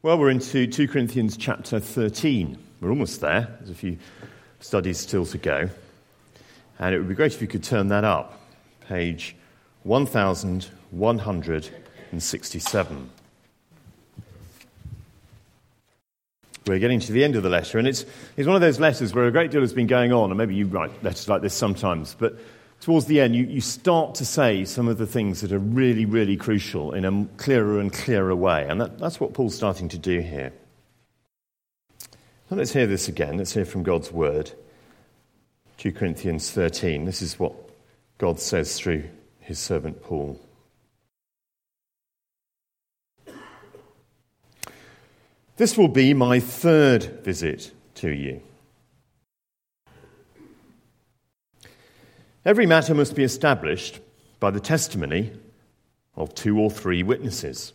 Well, we're into 2 Corinthians chapter 13. We're almost there. There's a few studies still to go. And it would be great if you could turn that up. Page 1167. We're getting to the end of the letter, and it's one of those letters where a great deal has been going on, and maybe you write letters like this sometimes, but towards the end you start to say some of the things that are really, really crucial in a clearer and clearer way, and that's what Paul's starting to do here. So let's hear this again. Let's hear from God's word. 2 Corinthians 13. This is what God says through his servant Paul. This will be my third visit to you. Every matter must be established by the testimony of 2 or 3 witnesses.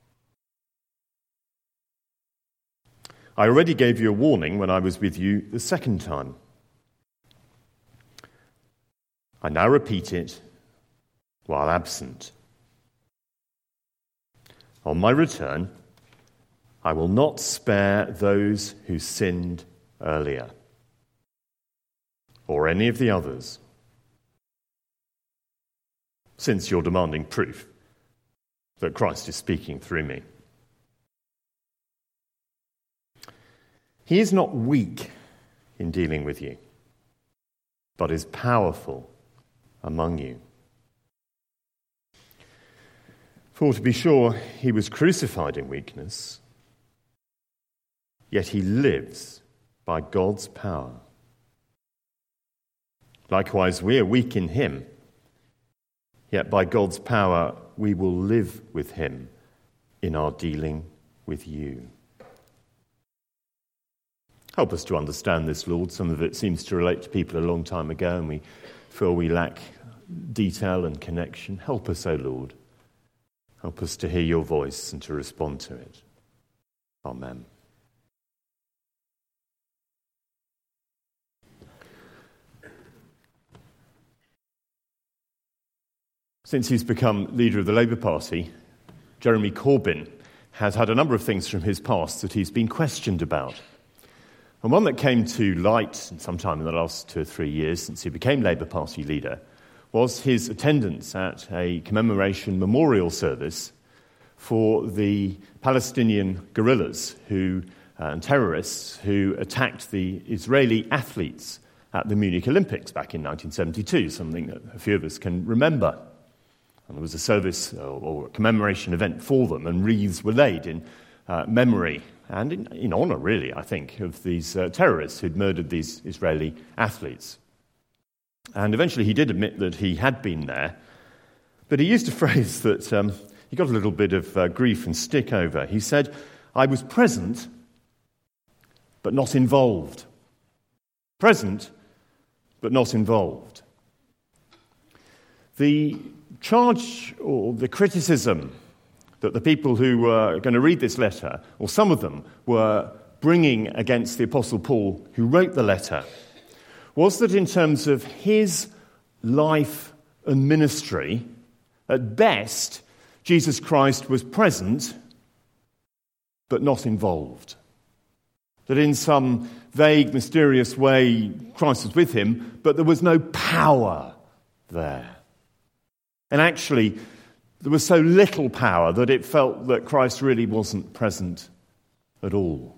I already gave you a warning when I was with you the second time. I now repeat it while absent. On my return, I will not spare those who sinned earlier, or any of the others, since you're demanding proof that Christ is speaking through me. He is not weak in dealing with you, but is powerful among you. For to be sure, he was crucified in weakness, yet he lives by God's power. Likewise, we are weak in him, yet by God's power we will live with him in our dealing with you. Help us to understand this, Lord. Some of it seems to relate to people a long time ago, and we feel we lack detail and connection. Help us, O Lord. Help us to hear your voice and to respond to it. Amen. Since he's become leader of the Labour Party, Jeremy Corbyn has had a number of things from his past that he's been questioned about. And one that came to light sometime in the last 2 or 3 years since he became Labour Party leader was his attendance at a commemoration memorial service for the Palestinian guerrillas and terrorists who attacked the Israeli athletes at the Munich Olympics back in 1972, something that a few of us can remember. And there was a service or a commemoration event for them, and wreaths were laid in memory and in honour, really, I think, of these terrorists who'd murdered these Israeli athletes. And eventually he did admit that he had been there, but he used a phrase that he got a little bit of grief and stick over. He said, "I was present, but not involved." Present, but not involved. The charge or the criticism that the people who were going to read this letter, or some of them, were bringing against the Apostle Paul, who wrote the letter, was that in terms of his life and ministry, at best, Jesus Christ was present, but not involved. That in some vague, mysterious way, Christ was with him, but there was no power there. And actually, there was so little power that it felt that Christ really wasn't present at all.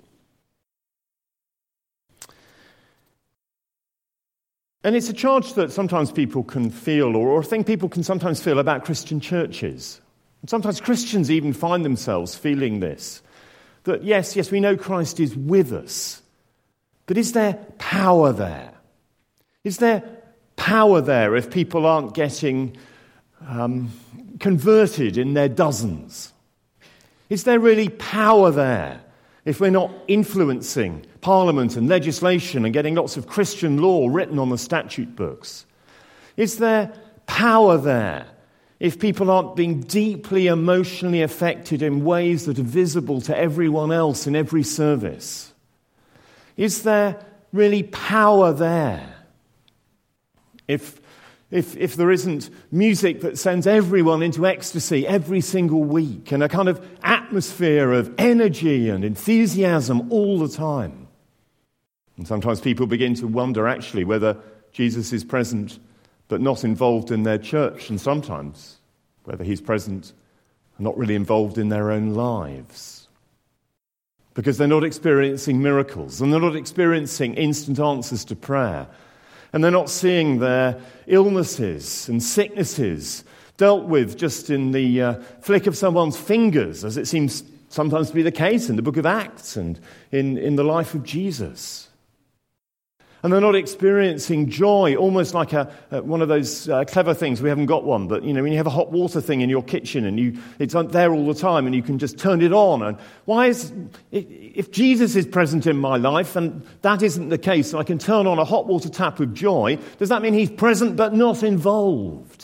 And it's a charge that sometimes people can feel, or a thing people can sometimes feel about Christian churches. And sometimes Christians even find themselves feeling this. That yes, we know Christ is with us, but is there power there? Is there power there if people aren't getting converted in their dozens? Is there really power there if we're not influencing Parliament and legislation and getting lots of Christian law written on the statute books? Is there power there if people aren't being deeply emotionally affected in ways that are visible to everyone else in every service? Is there really power there if if there isn't music that sends everyone into ecstasy every single week and a kind of atmosphere of energy and enthusiasm all the time. And sometimes people begin to wonder actually whether Jesus is present but not involved in their church, and sometimes whether he's present and not really involved in their own lives. Because they're not experiencing miracles and they're not experiencing instant answers to prayer. And they're not seeing their illnesses and sicknesses dealt with just in the flick of someone's fingers, as it seems sometimes to be the case in the book of Acts and in the life of Jesus. And they're not experiencing joy, almost like one of those clever things. We haven't got one, but when you have a hot water thing in your kitchen and it's there all the time and you can just turn it on. And if Jesus is present in my life and that isn't the case, and I can turn on a hot water tap with joy, does that mean he's present but not involved?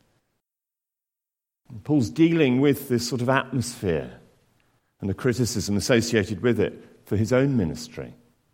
And Paul's dealing with this sort of atmosphere and the criticism associated with it for his own ministry.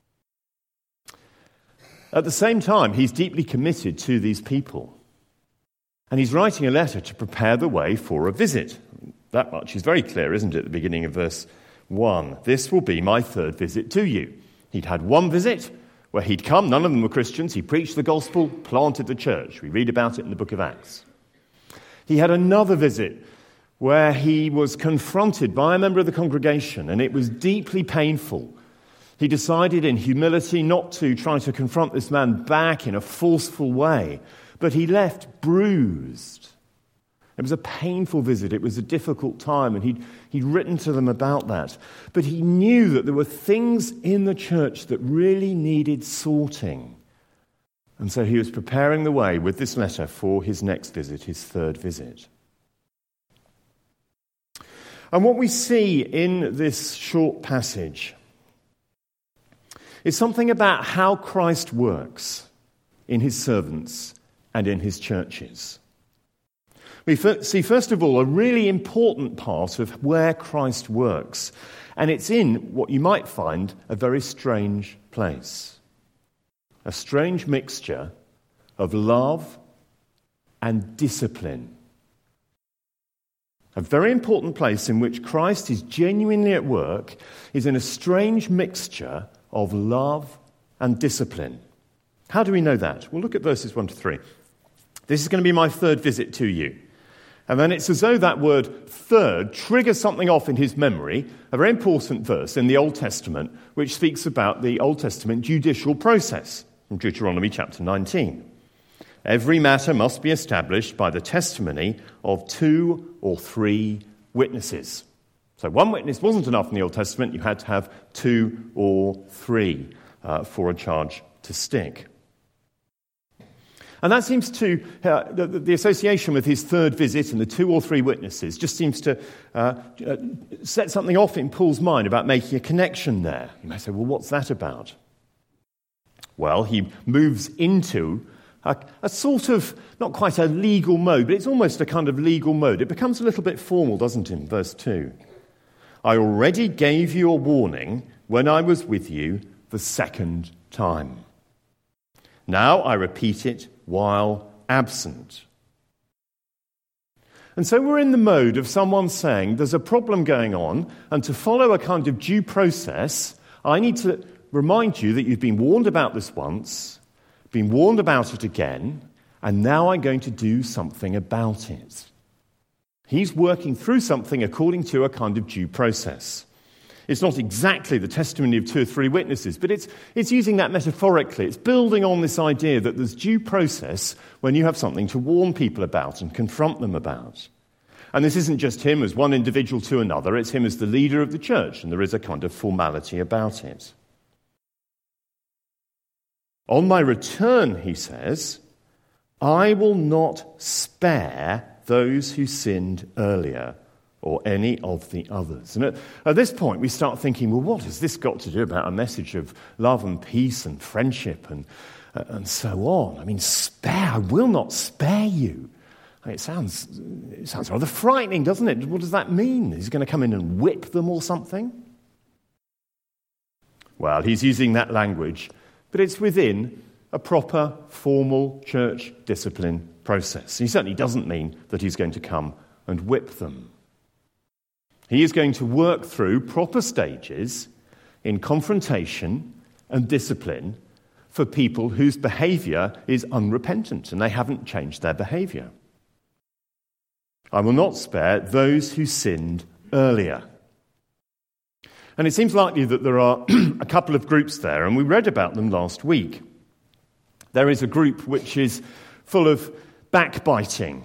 At the same time, he's deeply committed to these people. And he's writing a letter to prepare the way for a visit. That much is very clear, isn't it, at the beginning of verse 1. This will be my third visit to you. He'd had one visit where he'd come, none of them were Christians. He preached the gospel, planted the church. We read about it in the book of Acts. He had another visit where he was confronted by a member of the congregation, and it was deeply painful. He decided in humility not to try to confront this man back in a forceful way, but he left bruised. It was a painful visit. It was a difficult time, and he'd written to them about that. But he knew that there were things in the church that really needed sorting. And so he was preparing the way with this letter for his next visit, his third visit. And what we see in this short passage is something about how Christ works in his servants and in his churches. We see, first of all, a really important part of where Christ works, and it's in what you might find a very strange place. A strange mixture of love and discipline. A very important place in which Christ is genuinely at work is in a strange mixture of love and discipline. How do we know that? Well, look at verses 1 to 3. This is going to be my third visit to you. And then it's as though that word third triggers something off in his memory, a very important verse in the Old Testament, which speaks about the Old Testament judicial process from Deuteronomy chapter 19. Every matter must be established by the testimony of 2 or 3 witnesses. So one witness wasn't enough in the Old Testament. You had to have 2 or 3 for a charge to stick. And that seems to, the association with his third visit and the 2 or 3 witnesses just seems to set something off in Paul's mind about making a connection there. You may say, well, what's that about? Well, he moves into a sort of, not quite a legal mode, but it's almost a kind of legal mode. It becomes a little bit formal, doesn't it, in verse 2? I already gave you a warning when I was with you the second time. Now I repeat it while absent. And so we're in the mode of someone saying there's a problem going on, and to follow a kind of due process, I need to remind you that you've been warned about this once, been warned about it again, and now I'm going to do something about it. He's working through something according to a kind of due process. It's not exactly the testimony of 2 or 3 witnesses, but it's using that metaphorically. It's building on this idea that there's due process when you have something to warn people about and confront them about. And this isn't just him as one individual to another, it's him as the leader of the church, and there is a kind of formality about it. On my return, he says, I will not spare those who sinned earlier, or any of the others. And at this point, we start thinking, well, what has this got to do about a message of love and peace and friendship and so on? I mean, spare, I will not spare you. I mean, it sounds rather frightening, doesn't it? What does that mean? Is he going to come in and whip them or something? Well, he's using that language, but it's within a proper, formal church discipline process. He certainly doesn't mean that he's going to come and whip them. He is going to work through proper stages in confrontation and discipline for people whose behaviour is unrepentant and they haven't changed their behaviour. I will not spare those who sinned earlier. And it seems likely that there are a couple of groups there, and we read about them last week. There is a group which is full of backbiting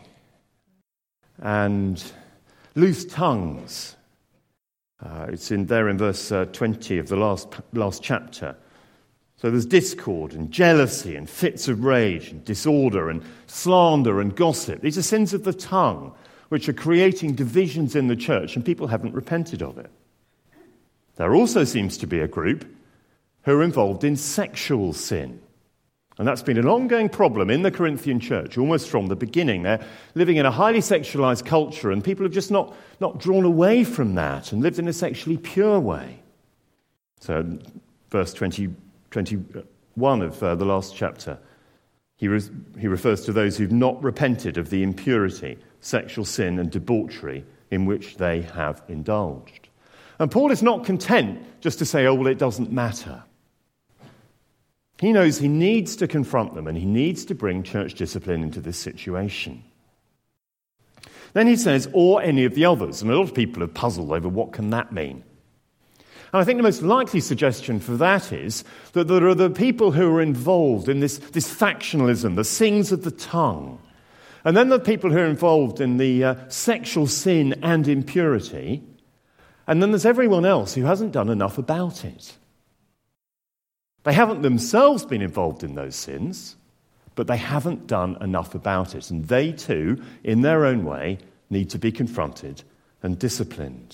and loose tongues. It's in verse 20 of the last chapter. So there's discord and jealousy and fits of rage and disorder and slander and gossip. These are sins of the tongue which are creating divisions in the church, and people haven't repented of it. There also seems to be a group who are involved in sexual sin. And that's been an ongoing problem in the Corinthian church, almost from the beginning. They're living in a highly sexualized culture, and people have just not drawn away from that and lived in a sexually pure way. So, verse 21 of the last chapter, he refers to those who've not repented of the impurity, sexual sin, and debauchery in which they have indulged. And Paul is not content just to say, oh, well, it doesn't matter. He knows he needs to confront them and he needs to bring church discipline into this situation. Then he says, or any of the others. And a lot of people are puzzled over what can that mean. And I think the most likely suggestion for that is that there are the people who are involved in this factionalism, the sins of the tongue. And then the people who are involved in the sexual sin and impurity. And then there's everyone else who hasn't done enough about it. They haven't themselves been involved in those sins, but they haven't done enough about it. And they too, in their own way, need to be confronted and disciplined.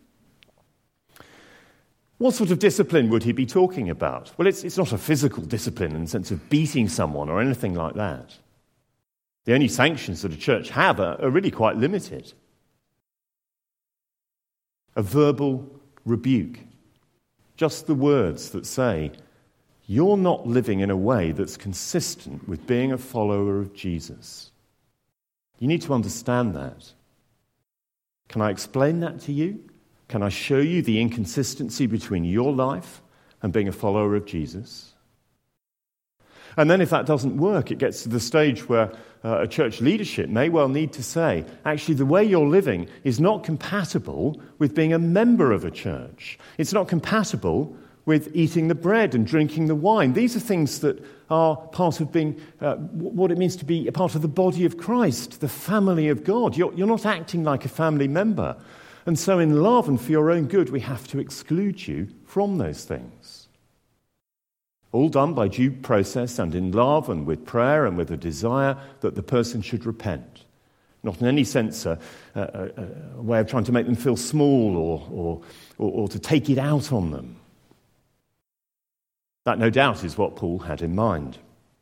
What sort of discipline would he be talking about? Well, it's not a physical discipline in the sense of beating someone or anything like that. The only sanctions that a church have are really quite limited. A verbal rebuke. Just the words that say, you're not living in a way that's consistent with being a follower of Jesus. You need to understand that. Can I explain that to you? Can I show you the inconsistency between your life and being a follower of Jesus? And then if that doesn't work, it gets to the stage where a church leadership may well need to say, actually, the way you're living is not compatible with being a member of a church. It's not compatible with eating the bread and drinking the wine. These are things that are part of being what it means to be a part of the body of Christ, the family of God. You're not acting like a family member. And so in love and for your own good, we have to exclude you from those things. All done by due process and in love and with prayer and with a desire that the person should repent. Not in any sense a way of trying to make them feel small or to take it out on them. That, no doubt, is what Paul had in mind.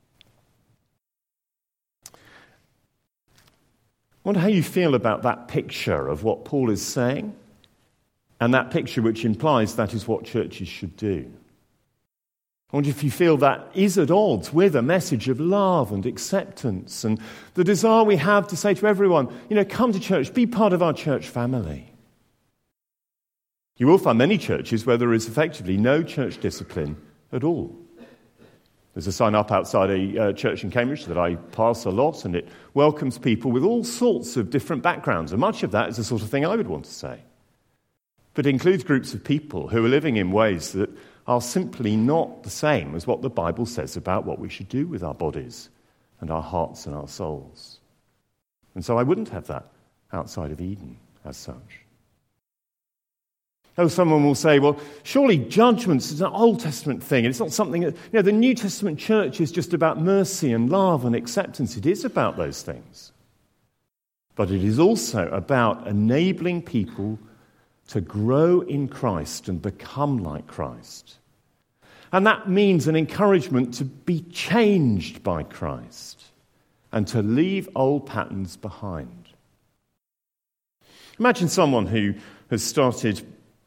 I wonder how you feel about that picture of what Paul is saying, and that picture which implies that is what churches should do. I wonder if you feel that is at odds with a message of love and acceptance and the desire we have to say to everyone, come to church, be part of our church family. You will find many churches where there is effectively no church discipline at all. There's a sign up outside a church in Cambridge that I pass a lot, and it welcomes people with all sorts of different backgrounds, and much of that is the sort of thing I would want to say. But it includes groups of people who are living in ways that are simply not the same as what the Bible says about what we should do with our bodies and our hearts and our souls. And so I wouldn't have that outside of Eden as such. Oh, someone will say, well, surely judgment is an Old Testament thing. It's not something that, the New Testament church is just about mercy and love and acceptance. It is about those things. But it is also about enabling people to grow in Christ and become like Christ. And that means an encouragement to be changed by Christ and to leave old patterns behind. Imagine someone who has started,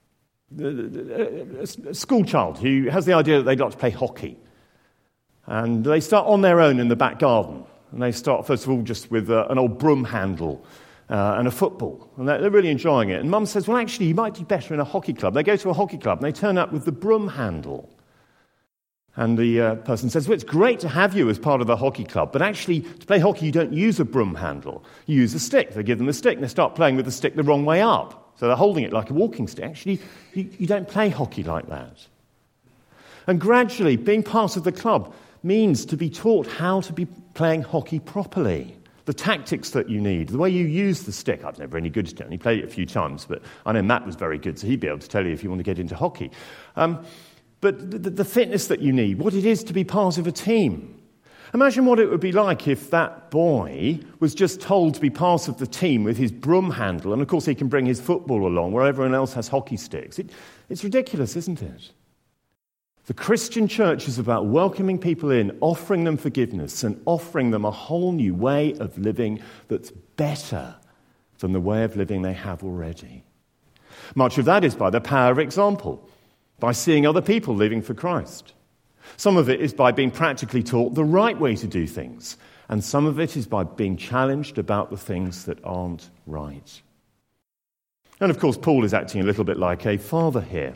a school child who has the idea that they'd like to play hockey. And they start on their own in the back garden. And they start, first of all, just with an old broom handle and a football. And they're really enjoying it. And Mum says, well, actually, you might do better in a hockey club. They go to a hockey club and they turn up with the broom handle. And the person says, well, it's great to have you as part of the hockey club, but actually, to play hockey, you don't use a broom handle. You use a stick. They give them a stick, and they start playing with the stick the wrong way up. So they're holding it like a walking stick. Actually, you don't play hockey like that. And gradually, being part of the club means to be taught how to be playing hockey properly. The tactics that you need, the way you use the stick. I've never any good at it. I only played it a few times, but I know Matt was very good, so he'd be able to tell you if you want to get into hockey. But the fitness that you need, what it is to be part of a team. Imagine what it would be like if that boy was just told to be part of the team with his broom handle, and of course he can bring his football along where everyone else has hockey sticks. It's ridiculous, isn't it? The Christian church is about welcoming people in, offering them forgiveness, and offering them a whole new way of living that's better than the way of living they have already. Much of that is by the power of example, by seeing other people living for Christ. Some of it is by being practically taught the right way to do things, and some of it is by being challenged about the things that aren't right. And of course, Paul is acting a little bit like a father here.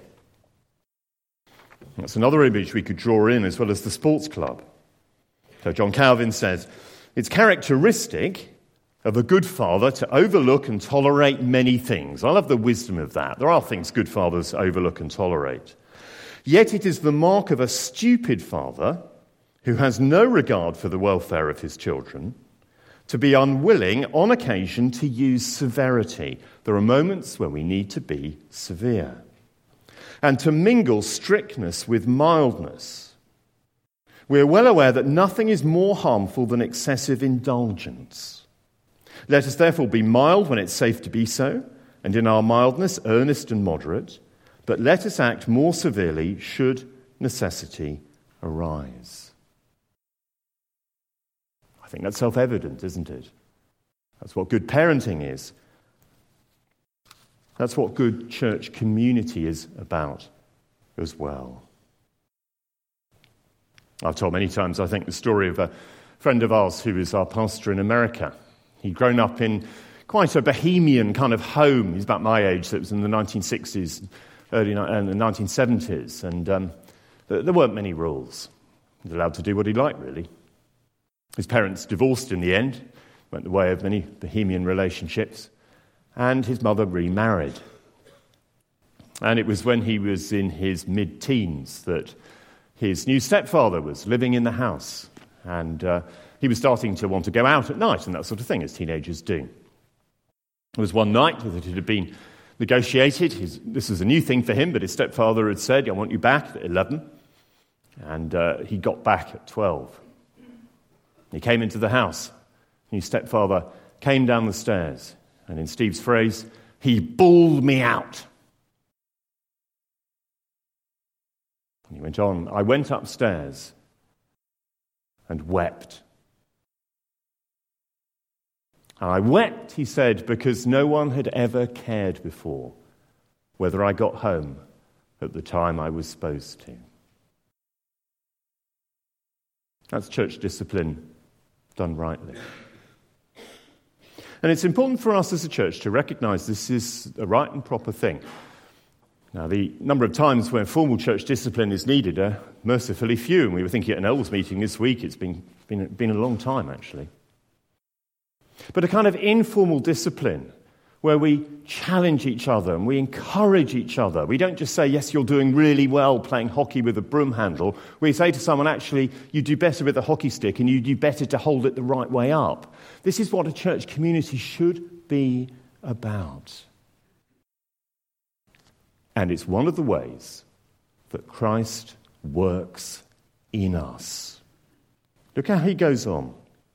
That's another image we could draw in, as well as the sports club. So John Calvin says, it's characteristic of a good father to overlook and tolerate many things. I love the wisdom of that. There are things good fathers overlook and tolerate. Yet it is the mark of a stupid father who has no regard for the welfare of his children to be unwilling on occasion to use severity. There are moments when we need to be severe. And to mingle strictness with mildness. We are well aware that nothing is more harmful than excessive indulgence. Let us therefore be mild when it's safe to be so, and in our mildness earnest and moderate, but let us act more severely should necessity arise. I think that's self-evident, isn't it? That's what good parenting is. That's what good church community is about as well. I've told many times, I think, the story of a friend of ours who is our pastor in America. He'd grown up in quite a bohemian kind of home. He's about my age, so it was in the 1960s, early and the 1970s, and there weren't many rules. He was allowed to do what he liked, really. His parents divorced in the end, went the way of many bohemian relationships, and his mother remarried. And it was when he was in his mid-teens that his new stepfather was living in the house, and he was starting to want to go out at night and that sort of thing, as teenagers do. There was one night that it had been negotiated. This was a new thing for him, but his stepfather had said, I want you back at 11. And he got back at 12. He came into the house. His stepfather came down the stairs. And in Steve's phrase, he bawled me out. And he went on, I went upstairs and wept. And I wept, he said, because no one had ever cared before whether I got home at the time I was supposed to. That's church discipline done rightly. And it's important for us as a church to recognize this is a right and proper thing. Now, the number of times where formal church discipline is needed are mercifully few, and we were thinking at an elders meeting this week, it's been a long time, actually. But a kind of informal discipline where we challenge each other and we encourage each other. We don't just say, yes, you're doing really well playing hockey with a broom handle. We say to someone, actually, you do better with a hockey stick and you do better to hold it the right way up. This is what a church community should be about. And it's one of the ways that Christ works in us. Look how he goes on.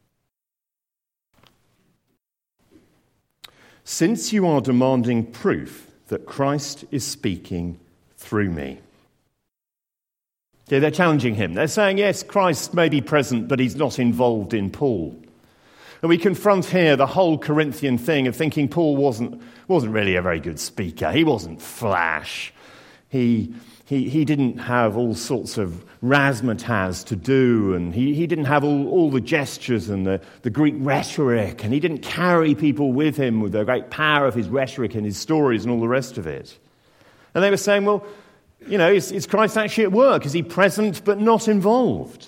Since you are demanding proof that Christ is speaking through me. Yeah, they're challenging him. They're saying, yes, Christ may be present, but he's not involved in Paul. And we confront here the whole Corinthian thing of thinking Paul wasn't really a very good speaker. He wasn't flash. He didn't have all sorts of razzmatazz to do, and he didn't have all the gestures and the Greek rhetoric, and he didn't carry people with him with the great power of his rhetoric and his stories and all the rest of it. And they were saying, well, is Christ actually at work? Is he present but not involved?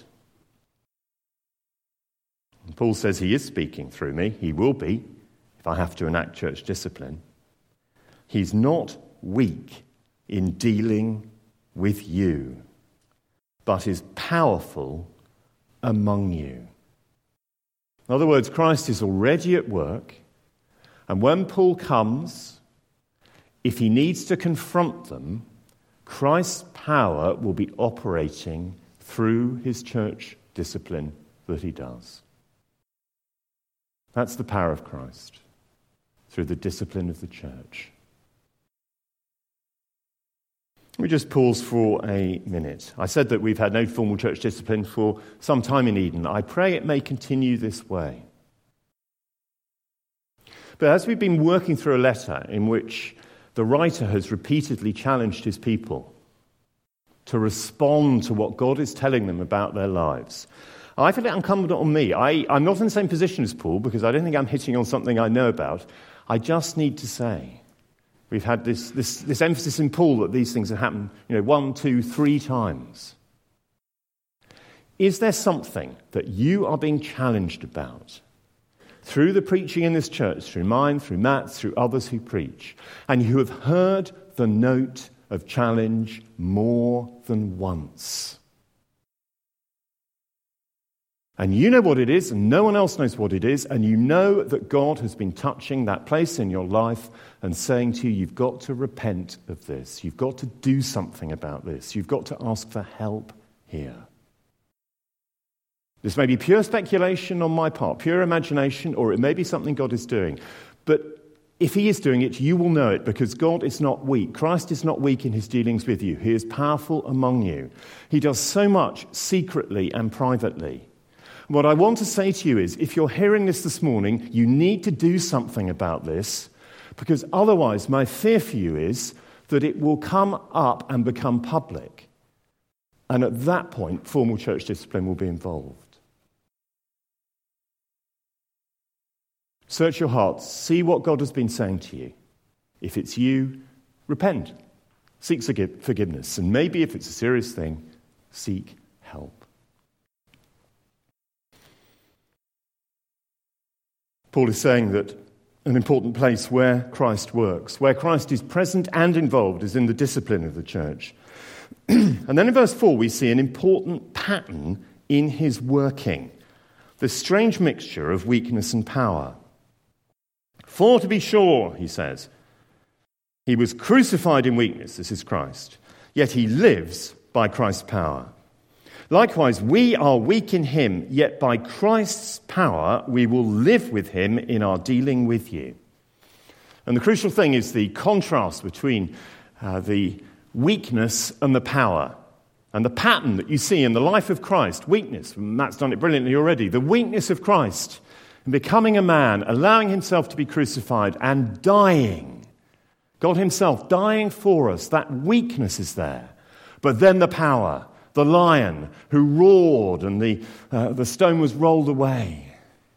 And Paul says he is speaking through me. He will be, if I have to enact church discipline. He's not weak in dealing with you, but is powerful among you. In other words, Christ is already at work, and when Paul comes, if he needs to confront them, Christ's power will be operating through his church discipline that he does. That's the power of Christ, through the discipline of the church. Let me just pause for a minute. I said that we've had no formal church discipline for some time in Eden. I pray it may continue this way. But as we've been working through a letter in which the writer has repeatedly challenged his people to respond to what God is telling them about their lives, I feel it incumbent on me. I'm not in the same position as Paul because I don't think I'm hitting on something I know about. I just need to say, we've had this emphasis in Paul that these things have happened, 1, 2, 3 times. Is there something that you are being challenged about through the preaching in this church, through mine, through Matt's, through others who preach, and you have heard the note of challenge more than once? And you know what it is, and no one else knows what it is, and you know that God has been touching that place in your life and saying to you, you've got to repent of this. You've got to do something about this. You've got to ask for help here. This may be pure speculation on my part, pure imagination, or it may be something God is doing. But if he is doing it, you will know it, because God is not weak. Christ is not weak in his dealings with you. He is powerful among you. He does so much secretly and privately. What I want to say to you is, if you're hearing this morning, you need to do something about this, because otherwise my fear for you is that it will come up and become public. And at that point, formal church discipline will be involved. Search your hearts. See what God has been saying to you. If it's you, repent. Seek forgiveness. And maybe if it's a serious thing, seek help. Paul is saying that an important place where Christ works, where Christ is present and involved, is in the discipline of the church. And then in verse 4, we see an important pattern in his working, this strange mixture of weakness and power. For to be sure, he says, he was crucified in weakness, this is Christ, yet he lives by Christ's power. Likewise, we are weak in him, yet by Christ's power we will live with him in our dealing with you. And the crucial thing is the contrast between the weakness and the power. And the pattern that you see in the life of Christ, weakness, Matt's done it brilliantly already, the weakness of Christ in becoming a man, allowing himself to be crucified and dying. God himself dying for us, that weakness is there. But then the power. The lion who roared and the stone was rolled away.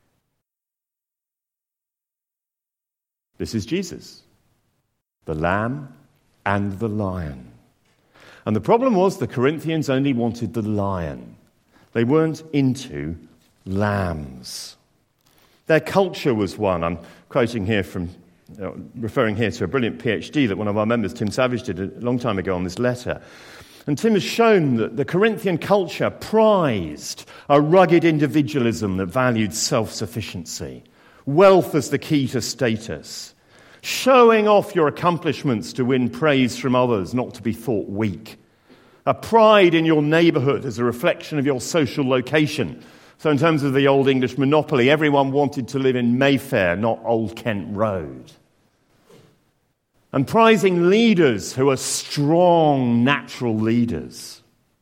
This is Jesus, the lamb and the lion. And the problem was the Corinthians only wanted the lion. They weren't into lambs. Their culture was one. I'm quoting here referring here to a brilliant PhD that one of our members, Tim Savage, did a long time ago on this letter. And Tim has shown that the Corinthian culture prized a rugged individualism that valued self-sufficiency, wealth as the key to status, showing off your accomplishments to win praise from others, not to be thought weak, a pride in your neighbourhood as a reflection of your social location. So in terms of the old English monopoly, everyone wanted to live in Mayfair, not Old Kent Road. And prizing leaders who are strong, natural leaders.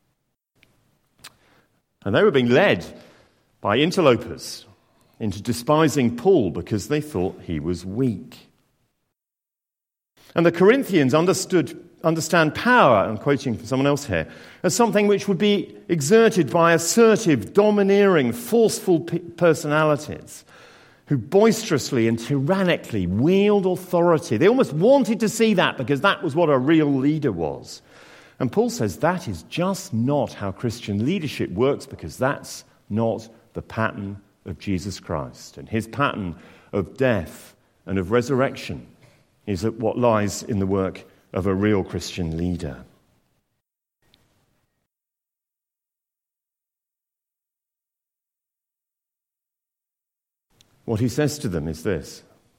And they were being led by interlopers into despising Paul because they thought he was weak. And the Corinthians understood understand power, I'm quoting from someone else here, as something which would be exerted by assertive, domineering, forceful personalities who boisterously and tyrannically wield authority. They almost wanted to see that because that was what a real leader was. And Paul says that is just not how Christian leadership works, because that's not the pattern of Jesus Christ. And his pattern of death and of resurrection is what lies in the work of a real Christian leader. What he says to them is this: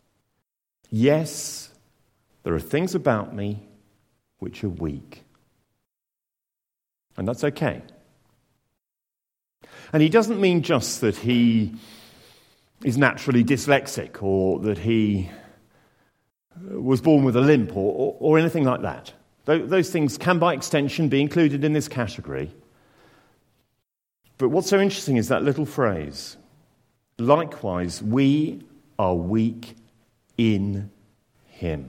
yes, there are things about me which are weak. And that's okay. And he doesn't mean just that he is naturally dyslexic or that he was born with a limp or anything like that. Those things can, by extension, be included in this category. But what's so interesting is that little phrase, likewise, we are weak in him.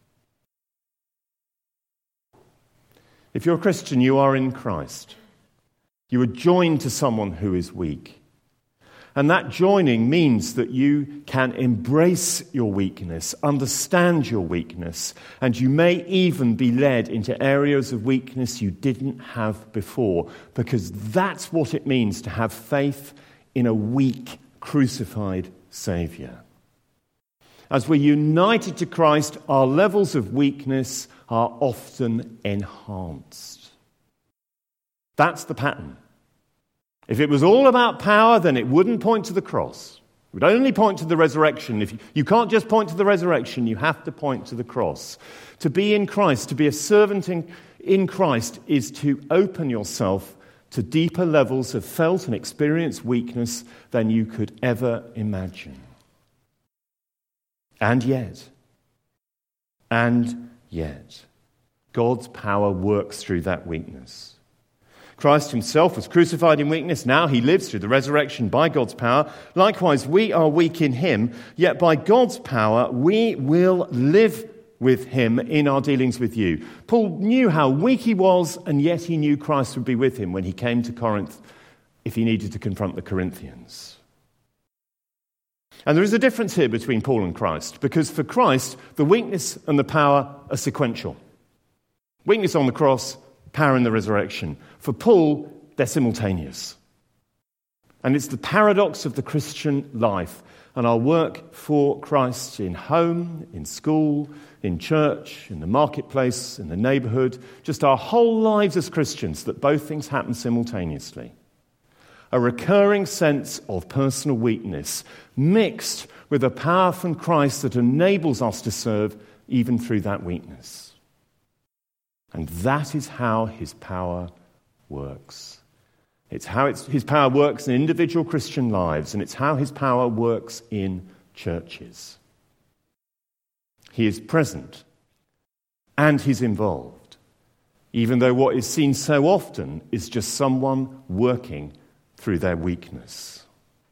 If you're a Christian, you are in Christ. You are joined to someone who is weak. And that joining means that you can embrace your weakness, understand your weakness, and you may even be led into areas of weakness you didn't have before, because that's what it means to have faith in a weak, crucified Saviour. As we're united to Christ, our levels of weakness are often enhanced. That's the pattern. If it was all about power, then it wouldn't point to the cross. It would only point to the resurrection. If you can't just point to the resurrection, you have to point to the cross. To be in Christ, to be a servant in Christ, is to open yourself to deeper levels of felt and experienced weakness than you could ever imagine. And yet, God's power works through that weakness. Christ himself was crucified in weakness. Now he lives through the resurrection by God's power. Likewise, we are weak in him, yet by God's power we will live with him in our dealings with you. Paul knew how weak he was, and yet he knew Christ would be with him when he came to Corinth if he needed to confront the Corinthians. And there is a difference here between Paul and Christ, because for Christ, the weakness and the power are sequential. Weakness on the cross, power in the resurrection. For Paul, they're simultaneous. And it's the paradox of the Christian life and our work for Christ in home, in school, in church, in the marketplace, in the neighborhood, just our whole lives as Christians, that both things happen simultaneously. A recurring sense of personal weakness mixed with a power from Christ that enables us to serve even through that weakness. And that is how his power works. It's how his power works in individual Christian lives, and it's how his power works in churches. He is present and he's involved, even though what is seen so often is just someone working through their weakness.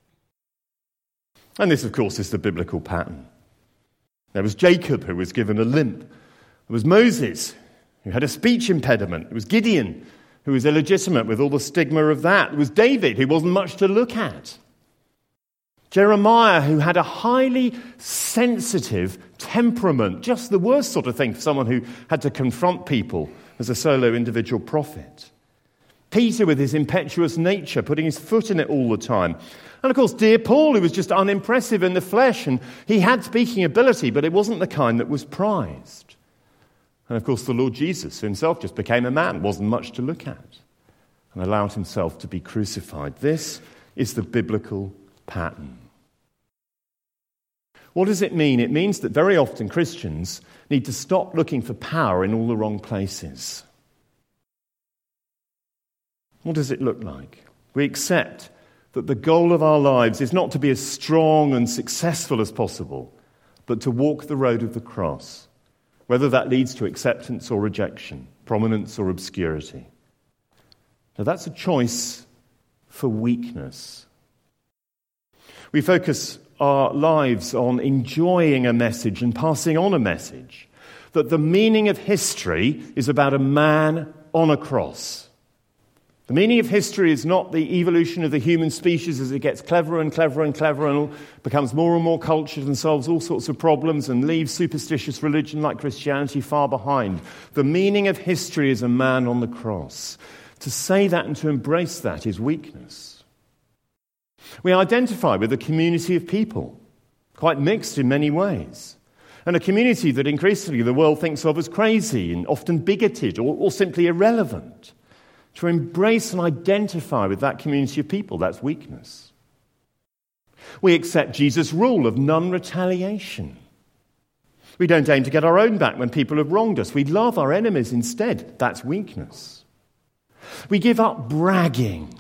And this, of course, is the biblical pattern. There was Jacob, who was given a limp. There was Moses, who had a speech impediment. It was Gideon, who was illegitimate with all the stigma of that. It was David, who wasn't much to look at. Jeremiah, who had a highly sensitive temperament, just the worst sort of thing for someone who had to confront people as a solo individual prophet. Peter, with his impetuous nature, putting his foot in it all the time. And of course, dear Paul, who was just unimpressive in the flesh, and he had speaking ability, but it wasn't the kind that was prized. And of course, the Lord Jesus, who himself just became a man, wasn't much to look at, and allowed himself to be crucified. This is the biblical pattern. What does it mean? It means that very often Christians need to stop looking for power in all the wrong places. What does it look like? We accept that the goal of our lives is not to be as strong and successful as possible, but to walk the road of the cross, whether that leads to acceptance or rejection, prominence or obscurity. Now that's a choice for weakness. We focus our lives on enjoying a message and passing on a message. that the meaning of history is about a man on a cross. The meaning of history is not the evolution of the human species as it gets cleverer and cleverer and cleverer and becomes more and more cultured and solves all sorts of problems and leaves superstitious religion like Christianity far behind. The meaning of history is a man on the cross. To say that and to embrace that is weakness. We identify with a community of people, quite mixed in many ways, and a community that increasingly the world thinks of as crazy and often bigoted or simply irrelevant. To embrace and identify with that community of people, that's weakness. We accept Jesus' rule of non-retaliation. We don't aim to get our own back when people have wronged us. We love our enemies instead. That's weakness. We give up bragging.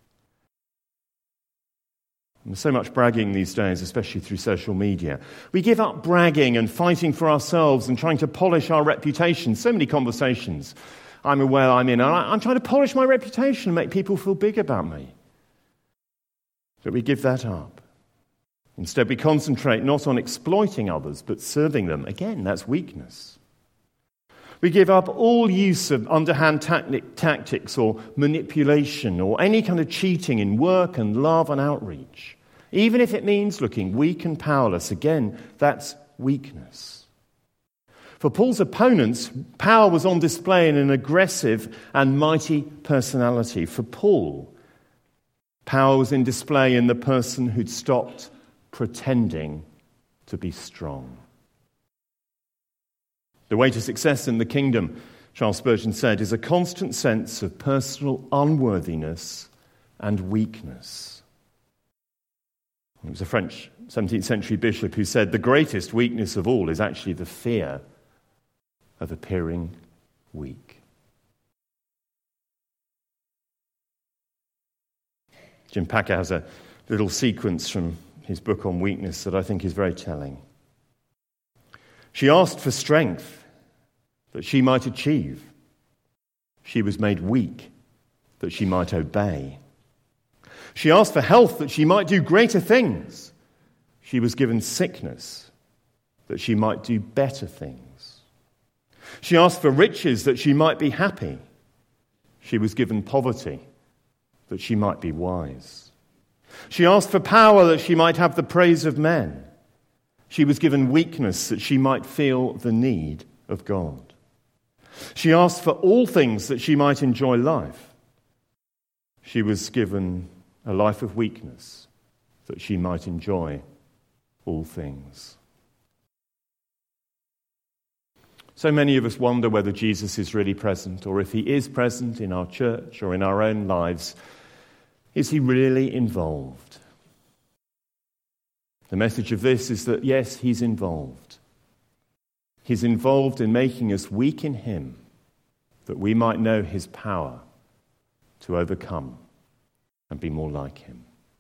There's so much bragging these days, especially through social media. We give up bragging and fighting for ourselves and trying to polish our reputation. So many conversations I'm aware I'm in. I'm trying to polish my reputation and make people feel big about me. But we give that up. Instead, we concentrate not on exploiting others, but serving them. Again, that's weakness. We give up all use of underhand tactics or manipulation or any kind of cheating in work and love and outreach. Even if it means looking weak and powerless. Again, that's weakness. For Paul's opponents, power was on display in an aggressive and mighty personality. For Paul, power was in display in the person who'd stopped pretending to be strong. The way to success in the kingdom, Charles Spurgeon said, is a constant sense of personal unworthiness and weakness. It was a French 17th century bishop who said the greatest weakness of all is actually the fear of appearing weak. Jim Packer has a little sequence from his book on weakness that I think is very telling. She asked for strength that she might achieve. She was made weak that she might obey. She asked for health that she might do greater things. She was given sickness that she might do better things. She asked for riches that she might be happy. She was given poverty that she might be wise. She asked for power that she might have the praise of men. She was given weakness that she might feel the need of God. She asked for all things that she might enjoy life. She was given a life of weakness that she might enjoy all things. So many of us wonder whether Jesus is really present, or if he is present in our church or in our own lives, is he really involved? The message of this is that, yes, he's involved. He's involved in making us weak in him, that we might know his power to overcome and be more like him.